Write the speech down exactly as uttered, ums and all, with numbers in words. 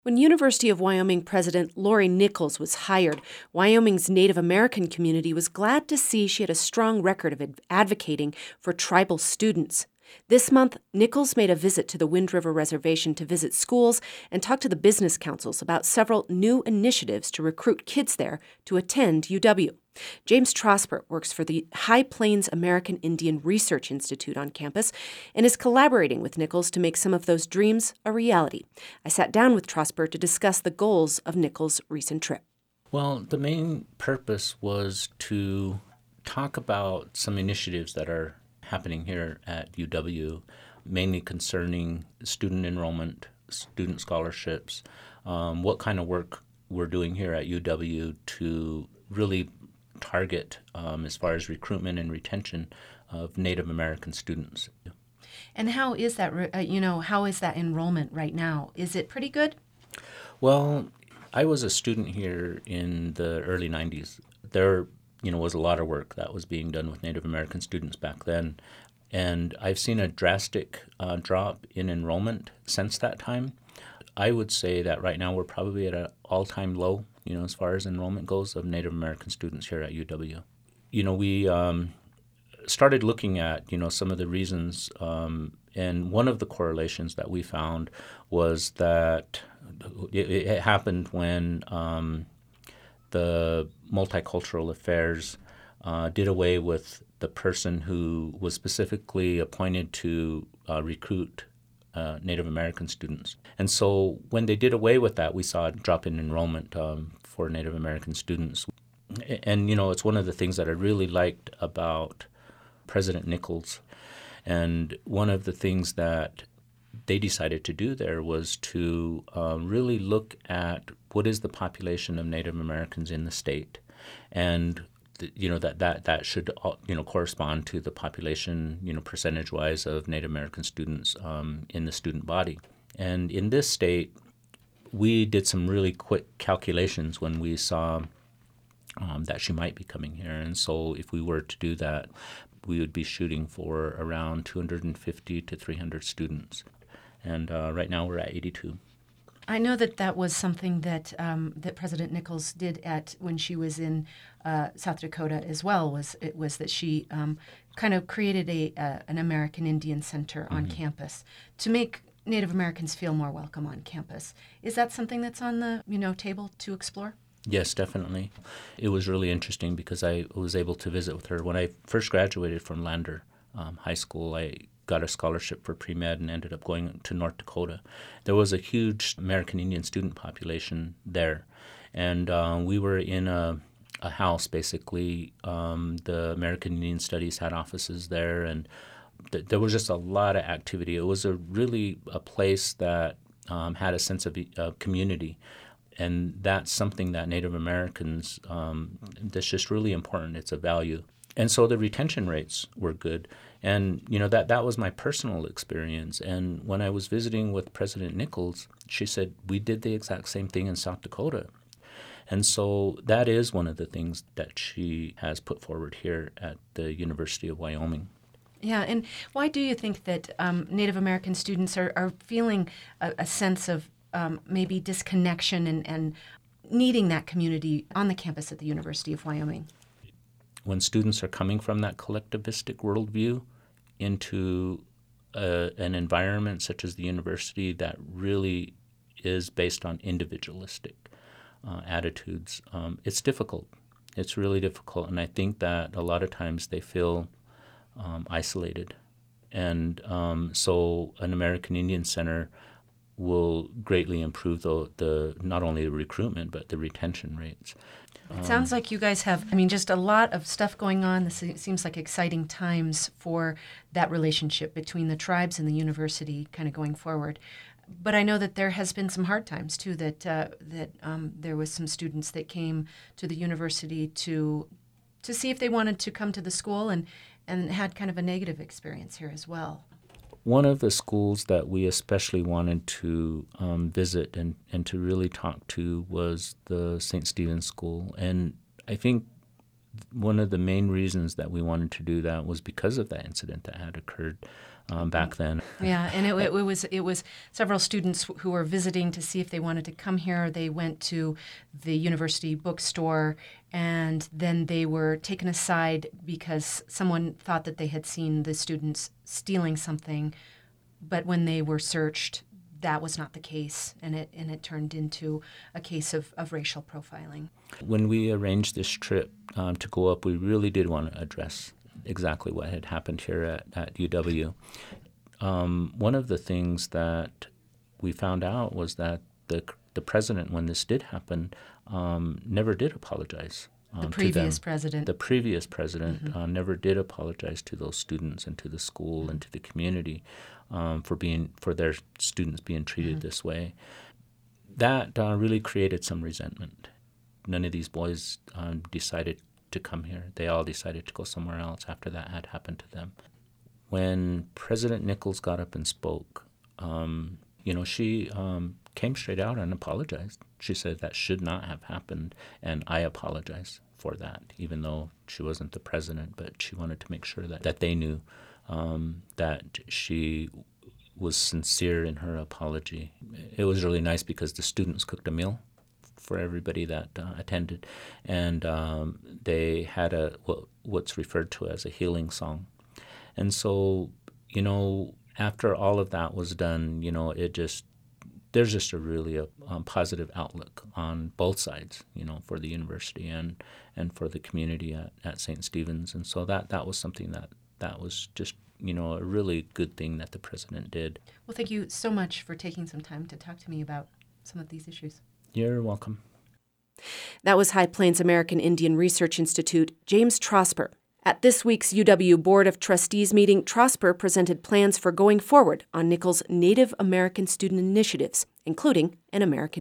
When University of Wyoming President Lori Nichols was hired, Wyoming's Native American community was glad to see she had a strong record of advocating for tribal students. This month, Nichols made a visit to the Wind River Reservation to visit schools and talk to the business councils about several new initiatives to recruit kids there to attend U W. James Trosper works for the High Plains American Indian Research Institute on campus and is collaborating with Nichols to make some of those dreams a reality. I sat down with Trosper to discuss the goals of Nichols' recent trip. Well, the main purpose was to talk about some initiatives that are happening here at U W, mainly concerning student enrollment, student scholarships, um, what kind of work we're doing here at U W to really target um, as far as recruitment and retention of Native American students. And how is that, uh, you know, how is that enrollment right now? Is it pretty good? Well, I was a student here in the early nineties. There, you know, was a lot of work that was being done with Native American students back then. And I've seen a drastic uh, drop in enrollment since that time. I would say that right now we're probably at an all-time low, you know, as far as enrollment goes of Native American students here at U W. You know, we um, started looking at, you know, some of the reasons, um, and one of the correlations that we found was that it, it happened when um, the Multicultural Affairs uh, did away with the person who was specifically appointed to uh, recruit uh, Native American students. And so when they did away with that, we saw a drop in enrollment um, for Native American students. And, you know, it's one of the things that I really liked about President Nichols. And one of the things that they decided to do there was to uh, really look at what is the population of Native Americans in the state, and the, you know that, that that should you know correspond to the population, you know percentage-wise, of Native American students um, in the student body. And in this state, we did some really quick calculations when we saw um, that she might be coming here, and so if we were to do that, we would be shooting for around two hundred fifty to three hundred students. And uh, right now we're at eighty-two. I know that that was something that um, that President Nichols did at when she was in uh, South Dakota as well. Was it was that she um, kind of created a uh, an American Indian Center on mm-hmm. campus to make Native Americans feel more welcome on campus. Is that something that's on the you know table to explore? Yes, definitely. It was really interesting because I was able to visit with her when I first graduated from Lander um, High School. I got a scholarship for pre-med and ended up going to North Dakota. There was a huge American Indian student population there, and uh, we were in a, a house, basically. Um, the American Indian Studies had offices there, and th- there was just a lot of activity. It was a really a place that um, had a sense of uh, community, and that's something that Native Americans, um, that's just really important. It's a value. And so the retention rates were good. And, you know, that, that was my personal experience. And when I was visiting with President Nichols, she said, we did the exact same thing in South Dakota. And so that is one of the things that she has put forward here at the University of Wyoming. Yeah, and why do you think that um, Native American students are, are feeling a, a sense of um, maybe disconnection and, and needing that community on the campus at the University of Wyoming? When students are coming from that collectivistic worldview into a, an environment such as the university that really is based on individualistic uh, attitudes, um, it's difficult. It's really difficult, and I think that a lot of times they feel um, isolated. And um, so an American Indian Center will greatly improve the, the not only the recruitment but the retention rates. It sounds like you guys have, I mean, just a lot of stuff going on. This seems like exciting times for that relationship between the tribes and the university kind of going forward. But I know that there has been some hard times, too, that uh, that um, there was some students that came to the university to to see if they wanted to come to the school and, and had kind of a negative experience here as well. One of the schools that we especially wanted to um, visit and, and to really talk to was the Saint Stephen's School. And I think one of the main reasons that we wanted to do that was because of that incident that had occurred um, back then. Yeah, and it, it was it was several students who were visiting to see if they wanted to come here. They went to the university bookstore, and then they were taken aside because someone thought that they had seen the students stealing something, but when they were searched, that was not the case, and it and it turned into a case of, of racial profiling. When we arranged this trip um, to go up, we really did want to address exactly what had happened here at, at U W. Um, one of the things that we found out was that the the president, when this did happen, um, never did apologize. Um, the previous to them. president. The previous president Mm-hmm. uh, never did apologize to those students and to the school and to the community um, for being for their students being treated Mm-hmm. this way. That uh, really created some resentment. None of these boys um, decided to come here. They all decided to go somewhere else after that had happened to them. When President Nichols got up and spoke, um, you know, she um, came straight out and apologized. She said that should not have happened, and I apologize for that, even though she wasn't the president, but she wanted to make sure that, that they knew um, that she was sincere in her apology. It was really nice because the students cooked a meal for everybody that uh, attended, and um, they had a what, what's referred to as a healing song. And so, you know, after all of that was done, you know, it just there's just a really a, um, positive outlook on both sides, you know, for the university and and for the community at, at Saint Stephen's. And so that that was something that that was just, you know, a really good thing that the president did. Well, thank you so much for taking some time to talk to me about some of these issues. You're welcome. That was High Plains American Indian Research Institute, James Trosper. At this week's U W Board of Trustees meeting, Trosper presented plans for going forward on Nichols' Native American student initiatives, including an American